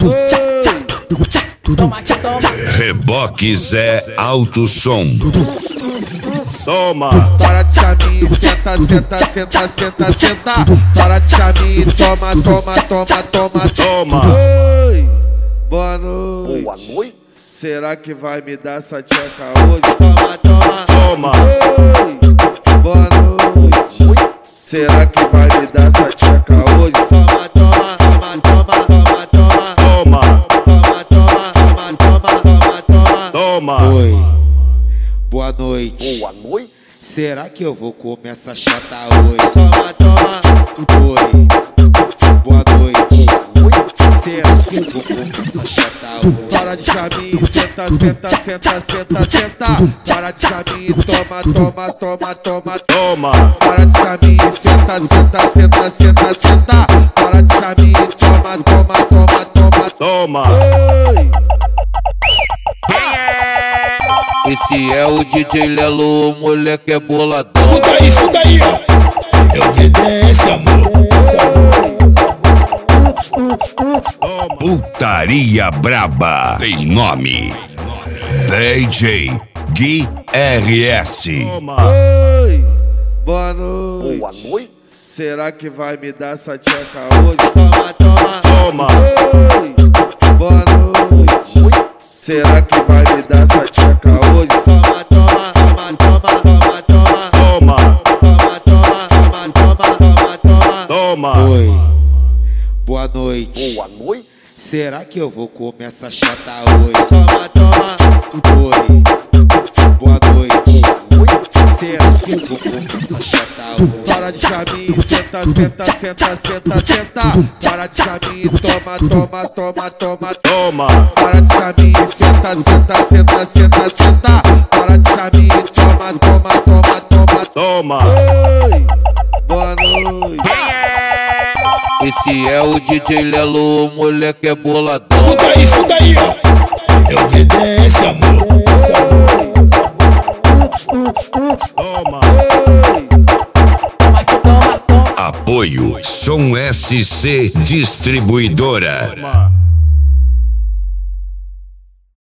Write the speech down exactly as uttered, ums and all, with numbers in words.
Toma que toma. Reboques é alto som. Toma. Para de chaminho, senta, senta, senta, senta, senta. Para de chaminho, toma, toma, toma, toma, Toma. Oi, boa noite. Boa noite. Será que vai me dar essa tcheca hoje? Toma, toma. Toma. Oi, boa noite. Será que vai me dar essa tcheca hoje? Toma, toma, toma, toma, toma, toma. Toma. Toma, toma, toma, toma, toma, toma. Toma. Oi, boa noite. Boa noite. Será que eu vou comer essa chata hoje? Toma, toma. Oi, boa noite. Será que eu vou comer essa chata hoje? Para de chaminho, senta, senta, senta, senta, senta. Para de chaminho, toma, toma, toma, toma. Toma. Para de chaminho, senta, senta, senta, senta, senta. Para de chaminho, toma, toma, toma, toma. Toma. Oi. Esse é o D J Lelo, o moleque é boladão. Escuta aí, escuta aí, ó. É Evidência, amor. Putaria Braba tem nome. D J Gui R S. Toma. Oi, boa noite. Boa noite. Será que vai me dar essa tcheca hoje? Toma, toma. Toma. Oi, boa noite. Será que vai me dar essa tcheca hoje? Toma, toma, toma, toma, toma, toma. Toma. Toma, toma, toma, toma, toma, toma. Toma. Oi, boa noite. Boa noite. Será que eu vou comer essa chata hoje? Toma, toma. Oi, boa noite. Será que eu vou comer essa chata hoje? Para de chaminho, senta, senta, senta, senta, senta. Para de chaminho, toma, toma, toma, toma. Toma. Para de chaminho, senta, senta, senta, senta, senta. Para de chaminho, toma, toma, toma, toma. Toma. Oi, boa noite. Esse é o D J Lelo, o moleque é boladão. Escuta aí, escuta aí, ó. É Evidência, amor. Toma. Toma que toma, toma. Apoio Som S C Distribuidora. Toma.